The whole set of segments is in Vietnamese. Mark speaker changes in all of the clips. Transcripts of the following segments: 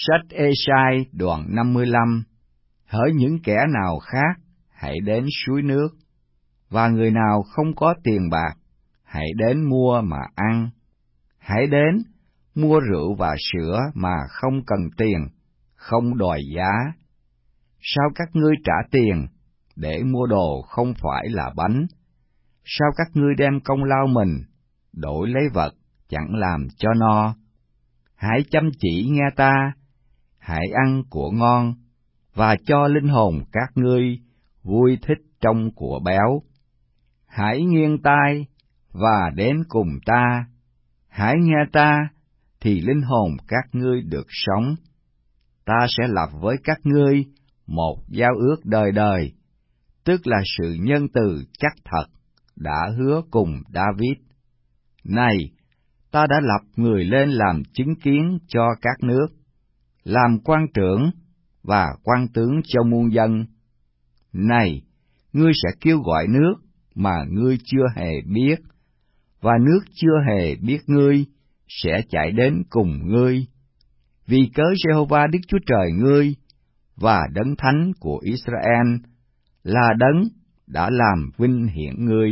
Speaker 1: Sách Ê-sai đoạn 55. Hỡi những kẻ nào khác, hãy đến suối nước, và người nào không có tiền bạc, hãy đến mua mà ăn. Hãy đến, mua rượu và sữa mà không cần tiền, không đòi giá. Sao các ngươi trả tiền, để mua đồ không phải là bánh? Sao các ngươi đem công lao mình, đổi lấy vật, chẳng làm cho no? Hãy chăm chỉ nghe ta, hãy ăn của ngon, và cho linh hồn các ngươi vui thích trong của béo. Hãy nghiêng tai và đến cùng ta, hãy nghe ta, thì linh hồn các ngươi được sống. Ta sẽ lập với các ngươi một giao ước đời đời, tức là sự nhân từ chắc thật đã hứa cùng David. Này, ta đã lập người lên làm chứng kiến cho các nước, làm quan trưởng và quan tướng cho muôn dân. Này, ngươi sẽ kêu gọi nước mà ngươi chưa hề biết, và nước chưa hề biết ngươi sẽ chạy đến cùng ngươi. Vì cớ Giê-hô-va Đức Chúa Trời ngươi và Đấng Thánh của Israel là Đấng đã làm vinh hiển ngươi.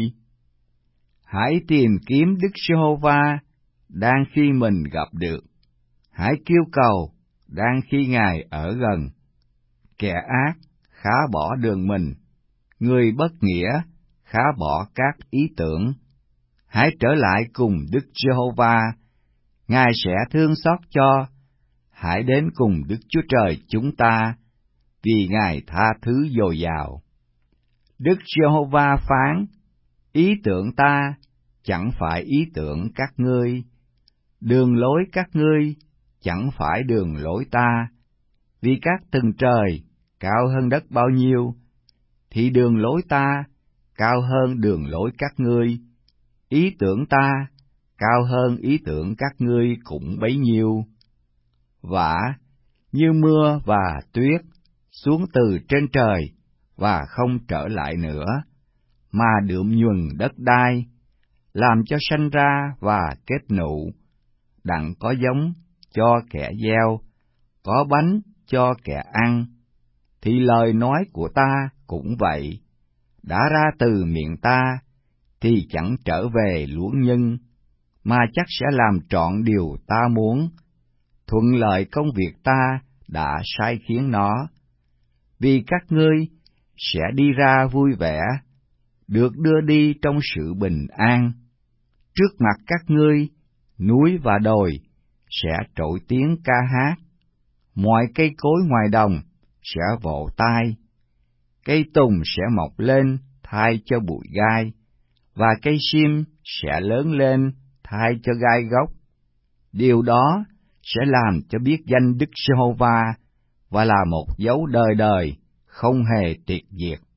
Speaker 1: Hãy tìm kiếm Đức Giê-hô-va đang khi mình gặp được, hãy kêu cầu đang khi Ngài ở gần. Kẻ ác khá bỏ đường mình, người bất nghĩa khá bỏ các ý tưởng. Hãy trở lại cùng Đức Giê-hô-va, Ngài sẽ thương xót cho. Hãy đến cùng Đức Chúa Trời chúng ta, vì Ngài tha thứ dồi dào. Đức Giê-hô-va phán, ý tưởng ta chẳng phải ý tưởng các ngươi, đường lối các ngươi chẳng phải đường lối ta. Vì các tầng trời cao hơn đất bao nhiêu, thì đường lối ta cao hơn đường lối các ngươi, ý tưởng ta cao hơn ý tưởng các ngươi cũng bấy nhiêu. Vả, như mưa và tuyết xuống từ trên trời và không trở lại nữa, mà đượm nhuần đất đai, làm cho sanh ra và kết nụ, đặng có giống cho kẻ gieo, có bánh cho kẻ ăn. Thì lời nói của ta cũng vậy, đã ra từ miệng ta, thì chẳng trở về luống nhân, mà chắc sẽ làm trọn điều ta muốn, thuận lợi công việc ta đã sai khiến nó. Vì các ngươi sẽ đi ra vui vẻ, được đưa đi trong sự bình an. Trước mặt các ngươi, núi và đồi sẽ trỗi tiếng ca hát, mọi cây cối ngoài đồng sẽ vỗ tay, cây tùng sẽ mọc lên thay cho bụi gai, và cây sim sẽ lớn lên thay cho gai gốc. Điều đó sẽ làm cho biết danh Đức Giê-hô-va, và là một dấu đời đời không hề tiệt diệt.